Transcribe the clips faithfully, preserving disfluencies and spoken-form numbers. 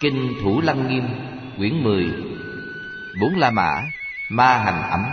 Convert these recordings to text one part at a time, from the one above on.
Kinh Thủ Lăng Nghiêm, quyển mười, Bốn La Mã, Ma Hành Ấm.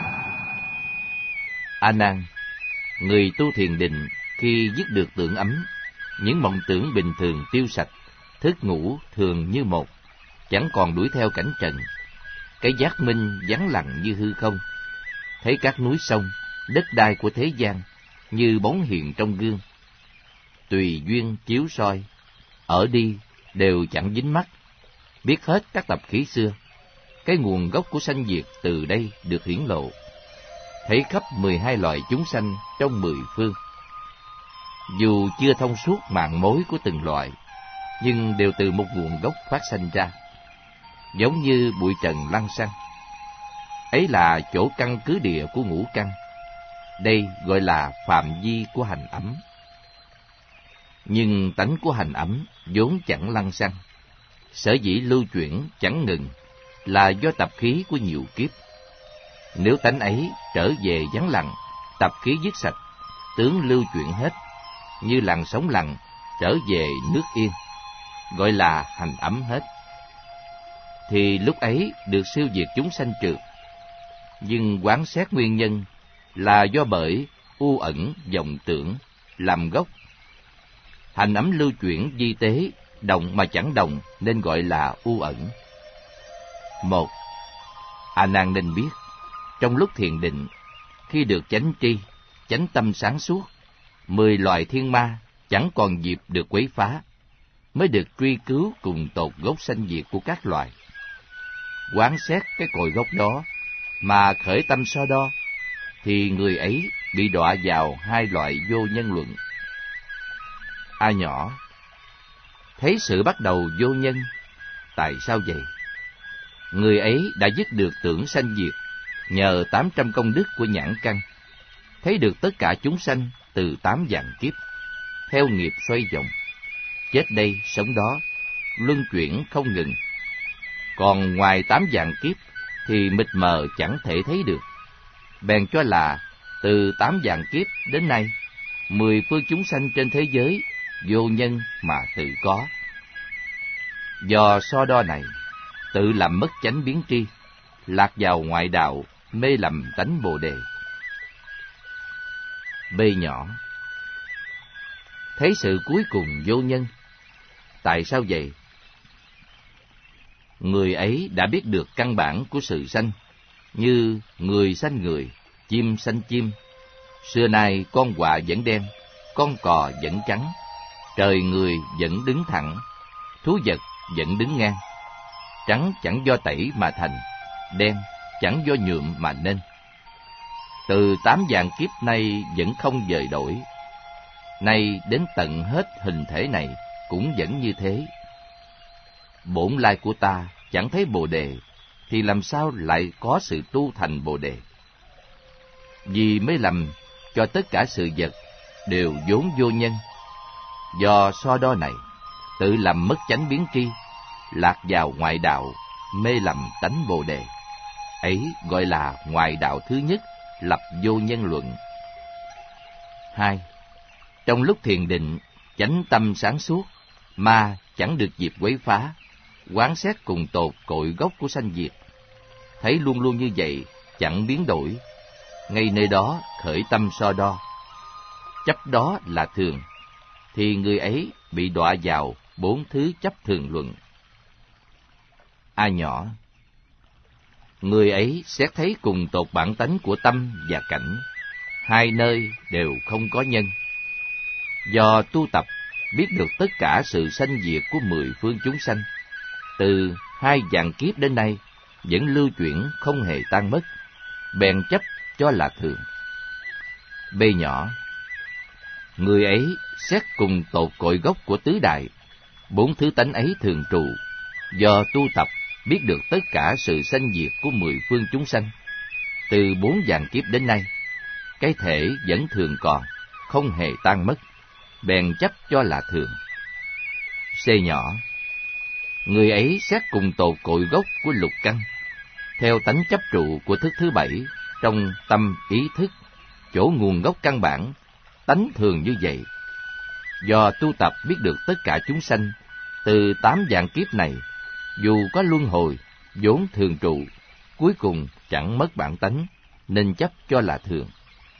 A Nan, người tu thiền định khi dứt được tưởng ấm, những mộng tưởng bình thường tiêu sạch, thức ngủ thường như một, chẳng còn đuổi theo cảnh trần. Cái giác minh vắng lặng như hư không, thấy các núi sông, đất đai của thế gian như bóng hiện trong gương. Tùy duyên chiếu soi, ở đi đều chẳng dính mắt, biết hết các tập khí xưa. Cái nguồn gốc của sanh diệt từ đây được hiển lộ, thấy khắp mười hai loại chúng sanh trong mười phương. Dù chưa thông suốt mạng mối của từng loại, nhưng đều từ một nguồn gốc phát sanh ra, giống như bụi trần lăng xăng. Ấy là chỗ căn cứ địa của ngũ căn. Đây gọi là phạm vi của hành ấm. Nhưng tánh của hành ấm vốn chẳng lăng xăng, sở dĩ lưu chuyển chẳng ngừng là do tập khí của nhiều kiếp. Nếu tánh ấy trở về vắng lặng, tập khí dứt sạch, tướng lưu chuyển hết, như làn sóng lặng trở về nước yên, gọi là hành ấm hết, thì lúc ấy được siêu diệt chúng sanh trượt. Nhưng quán xét nguyên nhân là do bởi u ẩn vọng tưởng làm gốc. Hành ấm lưu chuyển di tế, động mà chẳng động nên gọi là u ẩn. Một, A Nan nên biết, trong lúc thiền định, khi được chánh tri, chánh tâm sáng suốt, mười loài thiên ma chẳng còn dịp được quấy phá, mới được truy cứu cùng tột gốc sanh diệt của các loài. Quán xét cái cội gốc đó mà khởi tâm so đo, thì người ấy bị đọa vào hai loại vô nhân luận. A nhỏ, thấy sự bắt đầu vô nhân, tại sao vậy? Người ấy đã dứt được tưởng sanh diệt nhờ tám trăm công đức của nhãn căn, thấy được tất cả chúng sanh từ tám vạn kiếp, theo nghiệp xoay vòng, chết đây sống đó, luân chuyển không ngừng. Còn ngoài tám vạn kiếp thì mịt mờ chẳng thể thấy được, bèn cho là từ tám vạn kiếp đến nay, mười phương chúng sanh trên thế giới vô nhân mà tự có. Do so đo này, tự làm mất chánh biến tri, lạc vào ngoại đạo, mê lầm tánh Bồ Đề. B nhỏ, thấy sự cuối cùng vô nhân, tại sao vậy? Người ấy đã biết được căn bản của sự sanh, như người sanh người, chim sanh chim. Xưa nay con quạ vẫn đen, con cò vẫn trắng, trời người vẫn đứng thẳng, thú vật vẫn đứng ngang. Trắng chẳng do tẩy mà thành, đen chẳng do nhuộm mà nên. Từ tám vạn kiếp nay vẫn không dời đổi, nay đến tận hết hình thể này cũng vẫn như thế. Bổn lai của ta chẳng thấy Bồ Đề, thì làm sao lại có sự tu thành Bồ Đề? Vì mới lầm cho tất cả sự vật đều vốn vô nhân. Do so đo này, tự làm mất chánh biến tri, lạc vào ngoại đạo, mê lầm tánh Bồ Đề. Ấy gọi là ngoại đạo thứ nhất, lập vô nhân luận. Hai, trong lúc thiền định, chánh tâm sáng suốt, ma chẳng được dịp quấy phá, quán xét cùng tột cội gốc của sanh diệt, thấy luôn luôn như vậy, chẳng biến đổi. Ngay nơi đó khởi tâm so đo, chấp đó là thường, thì người ấy bị đọa vào bốn thứ chấp thường luận. A nhỏ, người ấy xét thấy cùng tột bản tánh của tâm và cảnh, hai nơi đều không có nhân. Do tu tập biết được tất cả sự sanh diệt của mười phương chúng sanh, từ hai vạn kiếp đến nay vẫn lưu chuyển không hề tan mất, bèn chấp cho là thường. B nhỏ, người ấy xét cùng tột cội gốc của tứ đại, bốn thứ tánh ấy thường trụ. Do tu tập biết được tất cả sự sanh diệt của mười phương chúng sanh, từ bốn vạn kiếp đến nay, cái thể vẫn thường còn, không hề tan mất, bèn chấp cho là thường. C nhỏ, người ấy xét cùng tột cội gốc của lục căn, theo tánh chấp trụ của thức thứ bảy, trong tâm ý thức, chỗ nguồn gốc căn bản, tánh thường như vậy. Do tu tập biết được tất cả chúng sanh từ tám vạn kiếp này, Dù có luân hồi, vốn thường trụ, cuối cùng chẳng mất bản tánh, nên chấp cho là thường.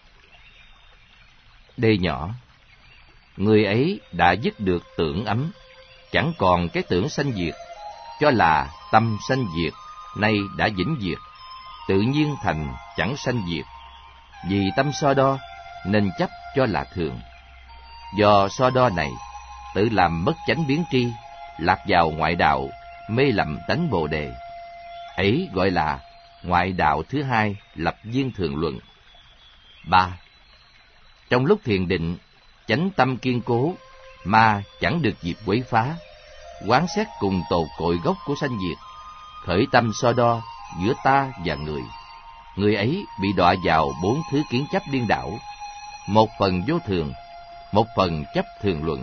D nhỏ, người ấy đã dứt được tưởng ấm, chẳng còn cái tưởng sanh diệt, cho là tâm sanh diệt, nay đã vĩnh diệt, tự nhiên thành chẳng sanh diệt. Vì tâm so đo, nên chấp cho là thường. Do so đo này, tự làm mất chánh biến tri, lạc vào ngoại đạo, mê lầm tánh Bồ Đề. Ấy gọi là ngoại đạo thứ hai lập viên thường luận. Ba. Trong lúc thiền định, chánh tâm kiên cố, mà chẳng được dịp quấy phá, quán xét cùng tột cội gốc của sanh diệt, khởi tâm so đo giữa ta và người. Người ấy bị đọa vào bốn thứ kiến chấp điên đảo, một phần vô thường, một phần chấp thường luận.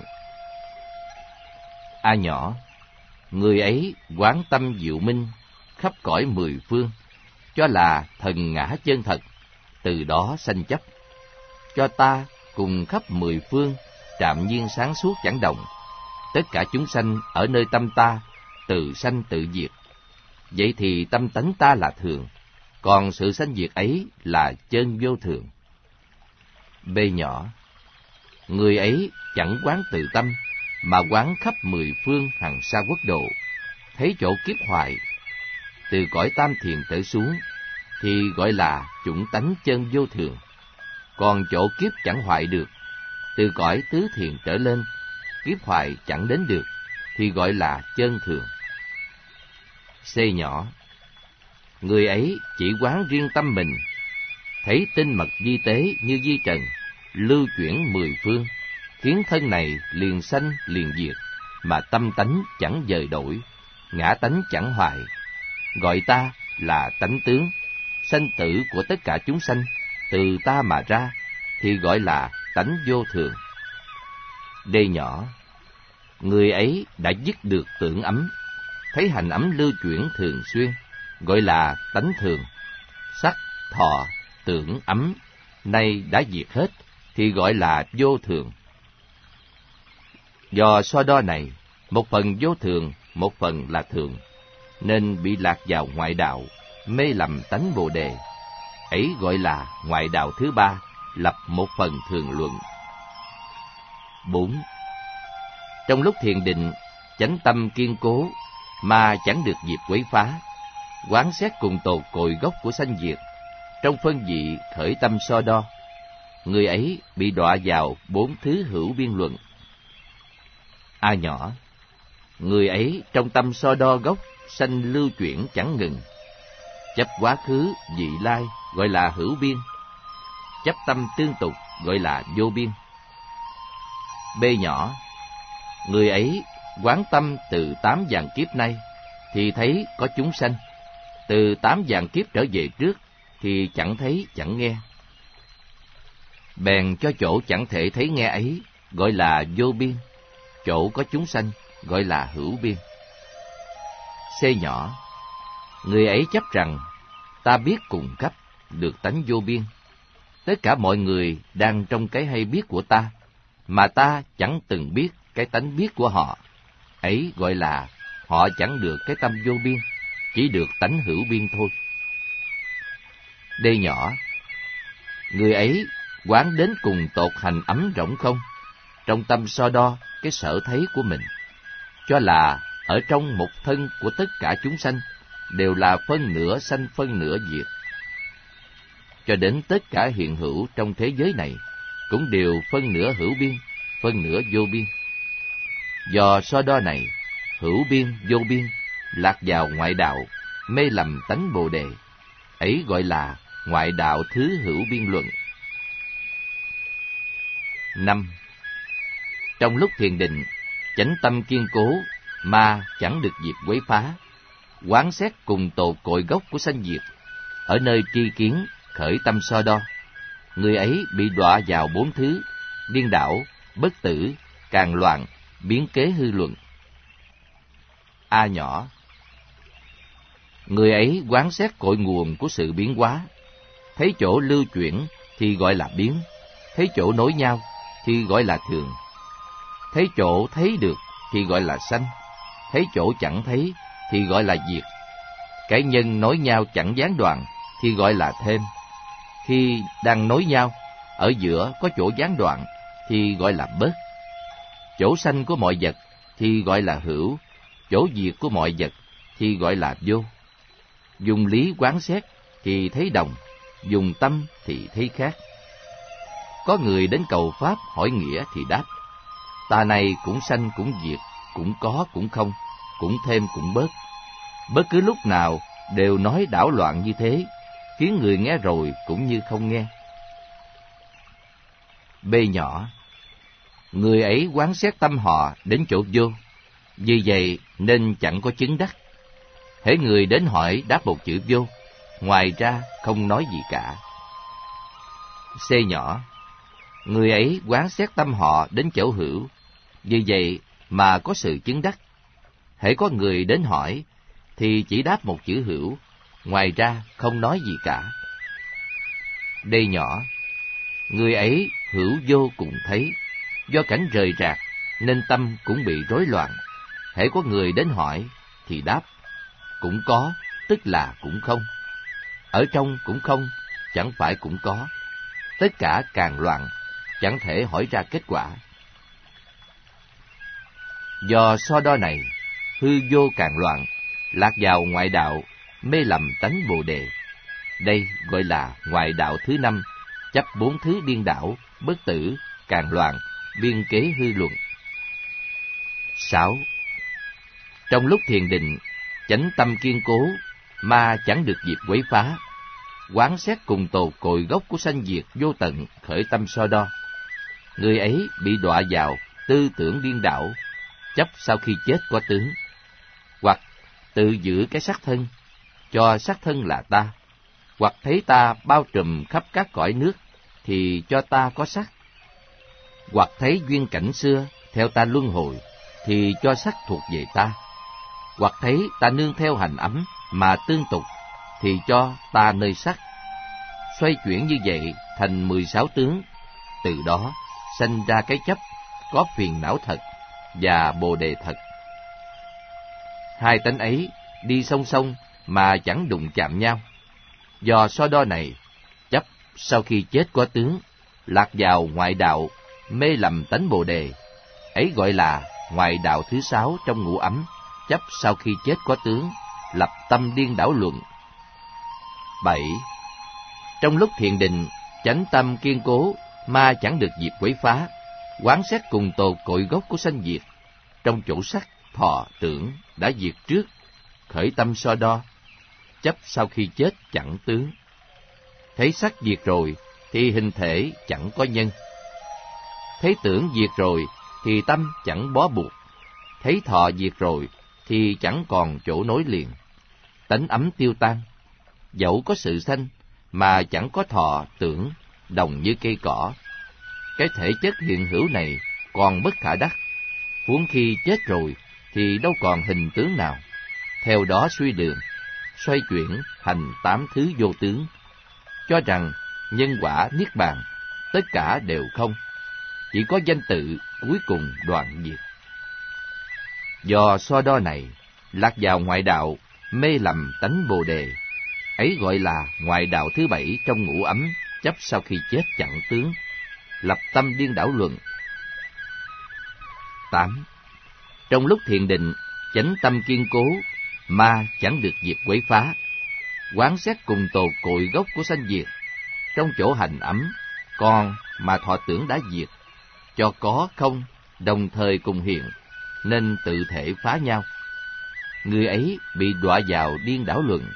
A nhỏ, người ấy quán tâm diệu minh, khắp cõi mười phương, cho là thần ngã chân thật, từ đó sanh chấp. Cho ta cùng khắp mười phương, trạm nhiên sáng suốt chẳng động. Tất cả chúng sanh ở nơi tâm ta, từ sanh tự diệt. Vậy thì tâm tánh ta là thường, còn sự sanh diệt ấy là chân vô thường. B nhỏ, người ấy chẳng quán từ tâm, mà quán khắp mười phương hằng sa quốc độ, thấy chỗ kiếp hoại, từ cõi tam thiền trở xuống, thì gọi là chủng tánh chân vô thường. Còn chỗ kiếp chẳng hoại được, từ cõi tứ thiền trở lên, kiếp hoại chẳng đến được, thì gọi là chân thường. C nhỏ, người ấy chỉ quán riêng tâm mình, thấy tinh mật di tế như di trần, lưu chuyển mười phương, khiến thân này liền sanh liền diệt, mà tâm tánh chẳng dời đổi, ngã tánh chẳng hoại. Gọi ta là tánh tướng, sanh tử của tất cả chúng sanh, từ ta mà ra, thì gọi là tánh vô thường. D nhỏ, người ấy đã dứt được tưởng ấm, thấy hành ấm lưu chuyển thường xuyên, gọi là tánh thường. Sắc, thọ, tưởng ấm, nay đã diệt hết, thì gọi là vô thường. Do so đo này, một phần vô thường, một phần là thường, nên bị lạc vào ngoại đạo, mê lầm tánh Bồ Đề. Ấy gọi là ngoại đạo thứ ba, lập một phần thường luận. Bốn. Trong lúc thiền định, chánh tâm kiên cố, mà chẳng được dịp quấy phá, quán xét cùng tột cội gốc của sanh diệt, trong phân dị khởi tâm so đo, người ấy bị đọa vào bốn thứ hữu biên luận. A nhỏ, người ấy trong tâm so đo gốc sanh lưu chuyển chẳng ngừng, chấp quá khứ vị lai gọi là hữu biên, chấp tâm tương tục gọi là vô biên. B nhỏ, người ấy quán tâm từ tám vạn kiếp nay, thì thấy có chúng sanh, từ tám vạn kiếp trở về trước, thì chẳng thấy chẳng nghe. Bèn cho chỗ chẳng thể thấy nghe ấy, gọi là vô biên, chỗ có chúng sanh, gọi là hữu biên. C nhỏ, người ấy chấp rằng, ta biết cùng cấp, được tánh vô biên. Tất cả mọi người đang trong cái hay biết của ta, mà ta chẳng từng biết cái tánh biết của họ. Ấy gọi là họ chẳng được cái tâm vô biên, chỉ được tánh hữu biên thôi. D nhỏ, người ấy quán đến cùng tột hành ấm rỗng không, trong tâm so đo cái sở thấy của mình, cho là ở trong một thân của tất cả chúng sanh đều là phân nửa sanh phân nửa diệt, cho đến tất cả hiện hữu trong thế giới này cũng đều phân nửa hữu biên, phân nửa vô biên. Do so đo này, hữu biên vô biên lạc vào ngoại đạo, mê lầm tánh Bồ Đề. Ấy gọi là ngoại đạo thứ hữu biên luận. Năm. Trong lúc thiền định, chánh tâm kiên cố, mà chẳng được dịp quấy phá, quán xét cùng tột cội gốc của sanh diệt, ở nơi tri kiến khởi tâm so đo, người ấy bị đọa vào bốn thứ điên đảo, bất tử, càng loạn, biến kế hư luận. A nhỏ, người ấy quán xét cội nguồn của sự biến hóa, thấy chỗ lưu chuyển thì gọi là biến, thấy chỗ nối nhau thì gọi là thường, thấy chỗ thấy được thì gọi là sanh, thấy chỗ chẳng thấy thì gọi là diệt. Cái nhân nối nhau chẳng gián đoạn thì gọi là thêm. Khi đang nối nhau, ở giữa có chỗ gián đoạn thì gọi là bớt. Chỗ sanh của mọi vật thì gọi là hữu, chỗ diệt của mọi vật thì gọi là vô. Dùng lý quán xét thì thấy đồng, dùng tâm thì thấy khác. Có người đến cầu Pháp hỏi nghĩa thì đáp: ta này cũng sanh cũng diệt, cũng có cũng không, cũng thêm cũng bớt. Bất cứ lúc nào đều nói đảo loạn như thế, khiến người nghe rồi cũng như không nghe. B nhỏ, người ấy quán xét tâm họ đến chỗ vô, vì vậy nên chẳng có chứng đắc. Hễ người đến hỏi đáp một chữ vô, ngoài ra không nói gì cả. C nhỏ, người ấy quán xét tâm họ đến chỗ hữu, vì vậy mà có sự chứng đắc. Hễ có người đến hỏi thì chỉ đáp một chữ hữu, ngoài ra không nói gì cả. D nhỏ, người ấy hữu vô cùng thấy, do cảnh rời rạc nên tâm cũng bị rối loạn. Hễ có người đến hỏi thì đáp: cũng có, tức là cũng không. Ở trong cũng không, chẳng phải cũng có. Tất cả càng loạn, chẳng thể hỏi ra kết quả. Do so đo này, hư vô càng loạn, lạc vào ngoại đạo, mê lầm tánh Bồ Đề. Đây gọi là ngoại đạo thứ năm, chấp bốn thứ điên đảo, bất tử, càng loạn, biên kế hư luận. Sáu. Trong lúc thiền định, chánh tâm kiên cố, ma chẳng được dịp quấy phá. Quán xét cùng tột cội gốc của sanh diệt vô tận, khởi tâm so đo. Người ấy bị đọa vào tư tưởng điên đảo, chấp sau khi chết có tướng, hoặc tự giữ cái xác thân, cho xác thân là ta, hoặc thấy ta bao trùm khắp các cõi nước, thì cho ta có sắc, hoặc thấy duyên cảnh xưa theo ta luân hồi, thì cho sắc thuộc về ta, hoặc thấy ta nương theo hành ấm mà tương tục, thì cho ta nơi sắc. Xoay chuyển như vậy thành mười sáu tướng, từ đó sanh ra cái chấp, có phiền não thật và bồ đề thật. Hai tánh ấy đi song song mà chẳng đụng chạm nhau. Do so đo này, chấp sau khi chết có tướng, lạc vào ngoại đạo, mê lầm tánh bồ đề. Ấy gọi là ngoại đạo thứ sáu trong ngũ ấm, chấp sau khi chết có tướng, lập tâm điên đảo luận. Bảy. Trong lúc thiền định, chánh tâm kiên cố, ma chẳng được dịp quấy phá. Quán xét cùng tột cội gốc của sanh diệt, trong chỗ sắc, thọ, tưởng đã diệt trước, khởi tâm so đo, chấp sau khi chết chẳng tướng. Thấy sắc diệt rồi thì hình thể chẳng có nhân. Thấy tưởng diệt rồi thì tâm chẳng bó buộc. Thấy thọ diệt rồi thì chẳng còn chỗ nối liền. Tánh ấm tiêu tan, dẫu có sự sanh mà chẳng có thọ tưởng, đồng như cây cỏ. Cái thể chất hiện hữu này còn bất khả đắc, huống khi chết rồi thì đâu còn hình tướng nào. Theo đó suy đường, xoay chuyển hành tám thứ vô tướng, cho rằng nhân quả niết bàn tất cả đều không, chỉ có danh tự cuối cùng đoạn diệt. Do so đo này, lạc vào ngoại đạo, mê lầm tánh bồ đề. Ấy gọi là ngoại đạo thứ bảy trong ngũ ấm, chấp sau khi chết chẳng tướng, lập tâm điên đảo luận. Tám. Trong lúc thiền định, chánh tâm kiên cố, ma chẳng được dịp quấy phá. Quán xét cùng tột cội gốc của sanh diệt, trong chỗ hành ấm, còn mà thọ tưởng đã diệt, cho có không đồng thời cùng hiện, nên tự thể phá nhau. Người ấy bị đọa vào điên đảo luận.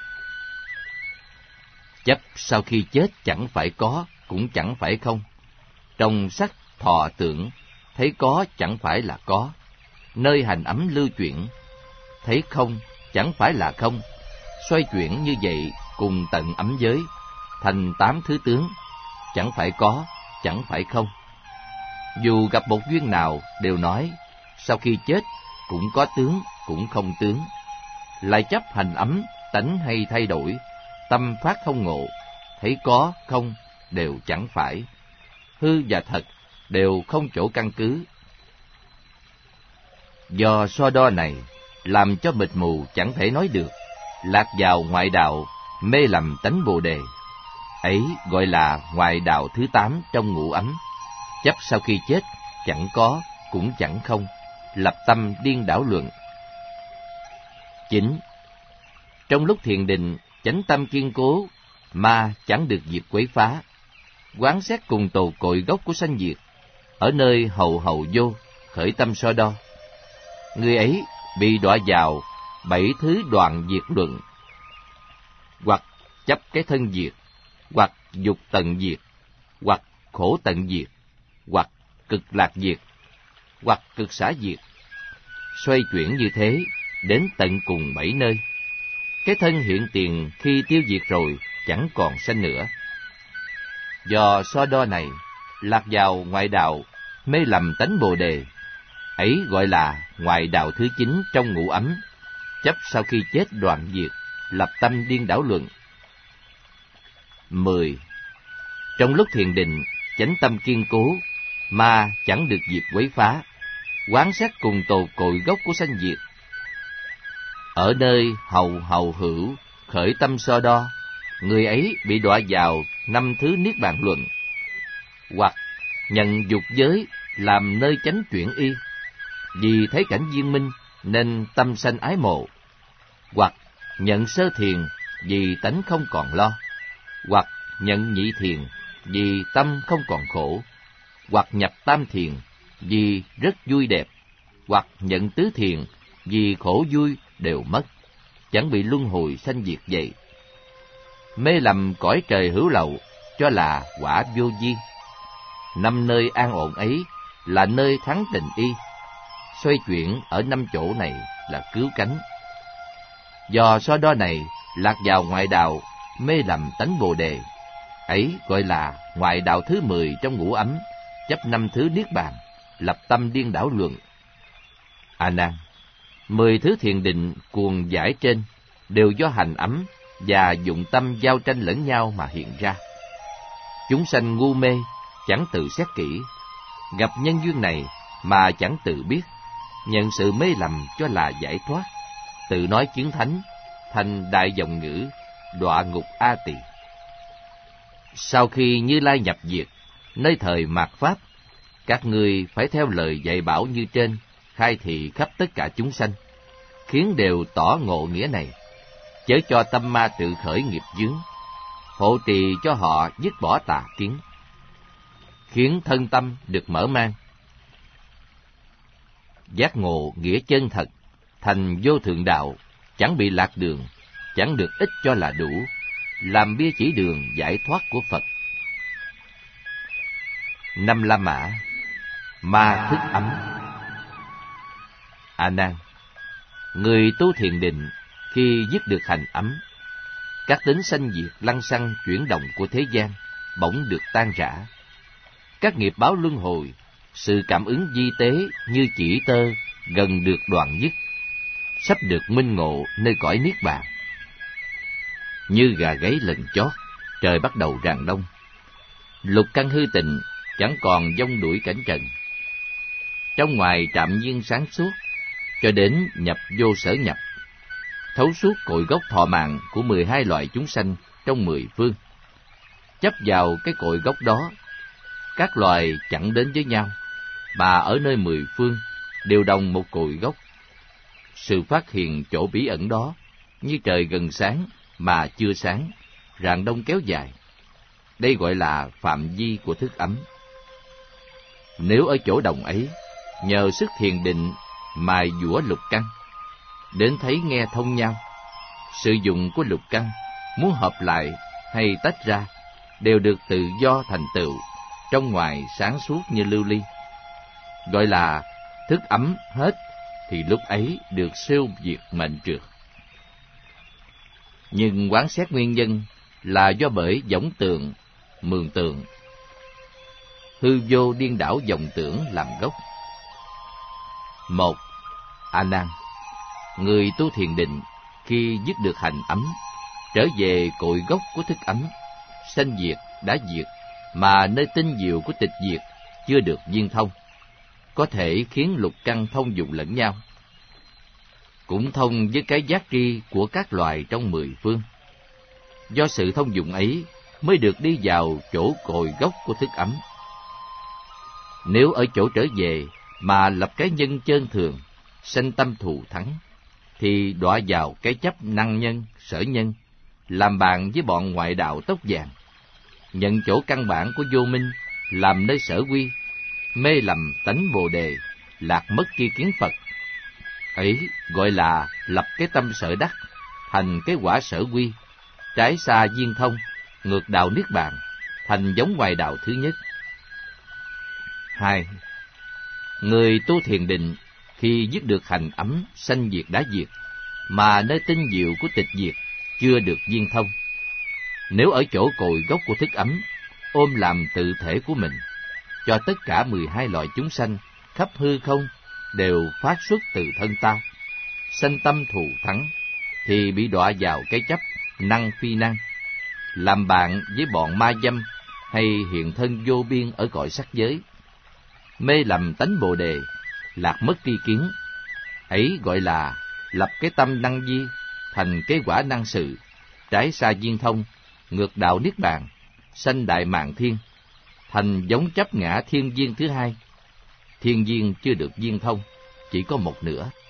Chấp sau khi chết chẳng phải có, cũng chẳng phải không. Trong sắc thọ tưởng, thấy có chẳng phải là có. Nơi hành ấm lưu chuyển, thấy không chẳng phải là không. Xoay chuyển như vậy cùng tận ấm giới, thành tám thứ tướng, chẳng phải có, chẳng phải không. Dù gặp một duyên nào đều nói, sau khi chết cũng có tướng, cũng không tướng. Lại chấp hành ấm, tánh hay thay đổi, tâm phát không ngộ, thấy có, không, đều chẳng phải. Hư và thật đều không chỗ căn cứ. Do so đo này, làm cho mịt mù chẳng thể nói được, lạc vào ngoại đạo, mê lầm tánh Bồ Đề. Ấy gọi là ngoại đạo thứ tám trong ngũ ấm. Chấp sau khi chết, chẳng có, cũng chẳng không, lập tâm điên đảo luận. Chín. Trong lúc thiền định, chánh tâm kiên cố, ma chẳng được dịp quấy phá. Quán xét cùng tồ cội gốc của sanh diệt, ở nơi hậu hậu vô, khởi tâm so đo. Người ấy bị đọa vào bảy thứ đoạn diệt luận, hoặc chấp cái thân diệt, hoặc dục tận diệt, hoặc khổ tận diệt, hoặc cực lạc diệt, hoặc cực xả diệt. Xoay chuyển như thế đến tận cùng bảy nơi. Cái thân hiện tiền khi tiêu diệt rồi chẳng còn sanh nữa. Do so đo này, lạc vào ngoại đạo, mê lầm tánh Bồ Đề. Ấy gọi là ngoại đạo thứ chín trong ngũ ấm. Chấp sau khi chết đoạn diệt, lập tâm điên đảo luận. Mười. Trong lúc thiền định, chánh tâm kiên cố, ma chẳng được dịp quấy phá. Quán xét cùng tồ cội gốc của sanh diệt, ở nơi hầu hầu hữu, khởi tâm so đo. Người ấy bị đọa vào năm thứ niết bàn luận, hoặc nhận dục giới làm nơi chánh chuyển y, vì thấy cảnh viên minh nên tâm sanh ái mộ, hoặc nhận sơ thiền vì tánh không còn lo, hoặc nhận nhị thiền vì tâm không còn khổ, hoặc nhập tam thiền vì rất vui đẹp, hoặc nhận tứ thiền vì khổ vui đều mất, chẳng bị luân hồi sanh diệt vậy. Mê lầm cõi trời hữu lậu cho là quả vô vi. Năm nơi an ổn ấy là nơi thắng tình y. Xoay chuyển ở năm chỗ này là cứu cánh. Do so đo này, lạc vào ngoại đạo, mê lầm tánh Bồ Đề. Ấy gọi là ngoại đạo thứ mười trong ngũ ấm, chấp năm thứ niết bàn, lập tâm điên đảo luận. A Nan, mười thứ thiền định cuồng giải trên đều do hành ấm và dụng tâm giao tranh lẫn nhau mà hiện ra. Chúng sanh ngu mê, chẳng tự xét kỹ, gặp nhân duyên này mà chẳng tự biết, nhận sự mê lầm cho là giải thoát, tự nói chứng thánh, thành đại vọng ngữ, đọa ngục A Tỳ. Sau khi Như Lai nhập diệt, nơi thời mạt Pháp, các ngươi phải theo lời dạy bảo như trên, khai thị khắp tất cả chúng sanh, khiến đều tỏ ngộ nghĩa này, chớ cho tâm ma tự khởi nghiệp chướng, hộ trì cho họ dứt bỏ tà kiến, khiến thân tâm được mở mang, giác ngộ nghĩa chân thật, thành vô thượng đạo, chẳng bị lạc đường, chẳng được ít cho là đủ, làm bia chỉ đường giải thoát của Phật. Năm La Mã, ma thức ấm. A Nan, người tu thiền định khi dứt được hành ấm, các tính sanh diệt lăng xăng chuyển động của thế gian bỗng được tan rã. Các nghiệp báo luân hồi, sự cảm ứng di tế như chỉ tơ gần được đoạn dứt, sắp được minh ngộ nơi cõi niết bàn. Như gà gáy lần chót, trời bắt đầu rạng đông. Lục căn hư tịnh, chẳng còn vong đuổi cảnh trần. Trong ngoài trạm nhiên sáng suốt, cho đến nhập vô sở nhập, thấu suốt cội gốc thọ mạng của mười hai loại chúng sanh trong mười phương. Chấp vào cái cội gốc đó, các loài chẳng đến với nhau, mà ở nơi mười phương đều đồng một cội gốc. Sự phát hiện chỗ bí ẩn đó, như trời gần sáng mà chưa sáng, rạng đông kéo dài. Đây gọi là phạm vi của thức ấm. Nếu ở chỗ đồng ấy, nhờ sức thiền định mài dũa lục căn, đến thấy nghe thông nhau, sử dụng của lục căn muốn hợp lại hay tách ra đều được tự do thành tựu, trong ngoài sáng suốt như lưu ly. Gọi là thức ấm hết, thì lúc ấy được siêu diệt mệnh trược. Nhưng quán xét nguyên nhân là do bởi võng tượng, mường tượng, hư vô điên đảo vọng tưởng làm gốc. Một, A Nan, người tu thiền định khi dứt được hành ấm, trở về cội gốc của thức ấm, sanh diệt đã diệt, mà nơi tinh diệu của tịch diệt chưa được viên thông, có thể khiến lục căn thông dụng lẫn nhau. cũng thông với cái giác tri của các loài trong mười phương. Do sự thông dụng ấy mới được đi vào chỗ cội gốc của thức ấm. Nếu ở chỗ trở về mà lập cái nhân chơn thường, sanh tâm thù thắng, thì đọa vào cái chấp năng nhân, sở nhân, làm bạn với bọn ngoại đạo tóc vàng, nhận chỗ căn bản của vô minh làm nơi sở quy, mê lầm tánh bồ đề, lạc mất tri kiến Phật. Ấy gọi là lập cái tâm sở đắc, thành cái quả sở quy, trái xa viên thông, ngược đạo niết bàn, thành giống ngoài đạo thứ nhất. Hai, người tu thiền định khi dứt được hành ấm sanh diệt đã diệt, mà nơi tinh diệu của tịch diệt chưa được viên thông. Nếu ở chỗ cội gốc của thức ấm, ôm làm tự thể của mình, cho tất cả mười hai loài chúng sanh khắp hư không đều phát xuất từ thân ta, sanh tâm thù thắng, thì bị đọa vào cái chấp năng phi năng, làm bạn với bọn ma dâm hay hiện thân vô biên ở cõi sắc giới, mê lầm tánh bồ đề, lạc mất tri kiến. Ấy gọi là lập cái tâm năng di, thành cái quả năng sự, trái xa viên thông, ngược đạo niết bàn, sanh đại mạng thiên, thành giống chấp ngã thiên viên thứ hai. Thiên viên chưa được viên thông, chỉ có một nửa.